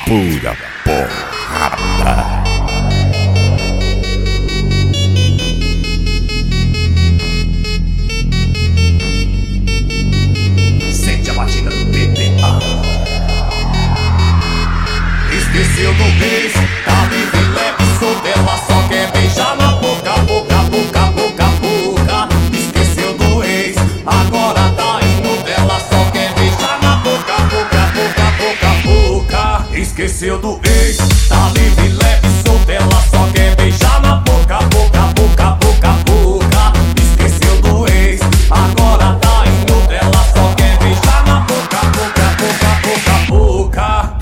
pura porrada. Sente a batida do PPA. Esqueceu do ex, tá livre, leve, solteira, só quer beijar na boca, boca, boca, boca, boca. Esqueceu do ex, agora tá indo dela, só quer beijar na boca, boca, boca, boca, boca. Esqueceu do ex, tá livre, leve, solteira, só quer beijar na boca, boca, boca, boca, boca. Esqueceu do ex, agora tá indo dela, só quer beijar na boca, boca, boca, boca, boca.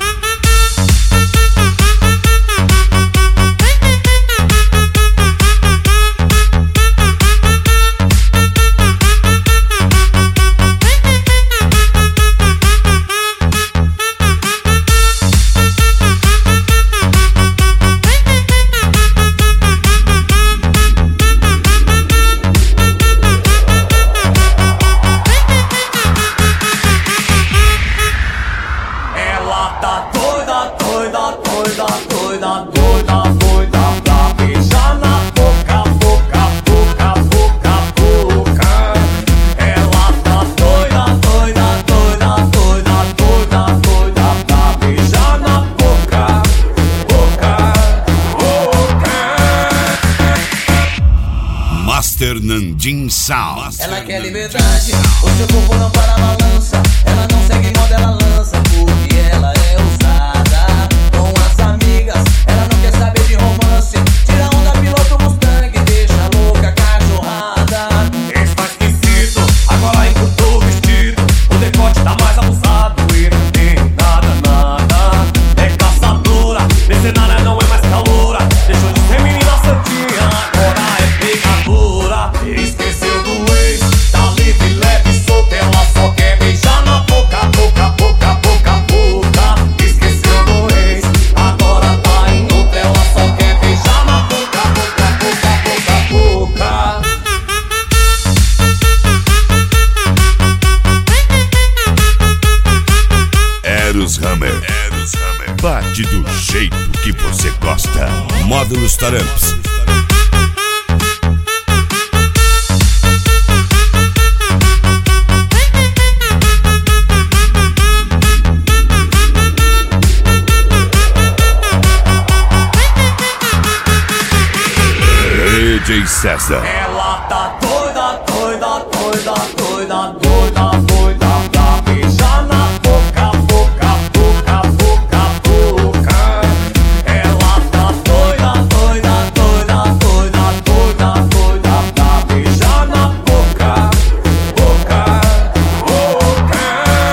Ela tá doida, doida, doida, doida, doida, doida pra beijar na boca, boca, boca, boca, boca. Ela tá doida, doida, doida, doida, doida, doida pra beijar na boca, boca, boca. Master Nandin Sound. Ela quer liberdade, o seu corpo não para a balança. Ela não segue moda, ela lança, porque ela é ousada. Com as amigas, ela não quer saber de romance. Tira onda, piloto Mustang, deixa louca cachorrada. Está esquisito, agora encurtou o vestido. O decote tá mais abusado e não tem nada, nada. É caçadora, mercenária não é mais caloura. Deixou de ser menina santinha, agora é pegadora. Esqueceu do ex, tá livre, leve, solta. Ela só quer beijar na boca, boca, boca, boca, boca. Esqueceu do ex, agora tá em outra. Ela só quer beijar na boca, boca, boca, boca, boca. Eros Hammer. Bate do jeito que você gosta. Módulos Taramps. DJ César. Ela tá doida, doida, doida, doida, doida, doida pra beijar na boca, boca, boca, boca, boca. Ela tá doida, doida, doida, doida, doida, doida pra beijar na boca, boca, boca.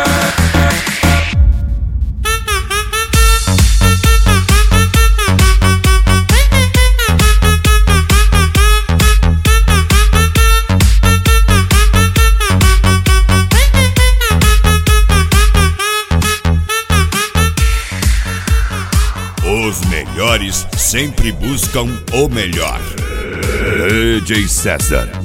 Os melhores sempre buscam o melhor. DJ César.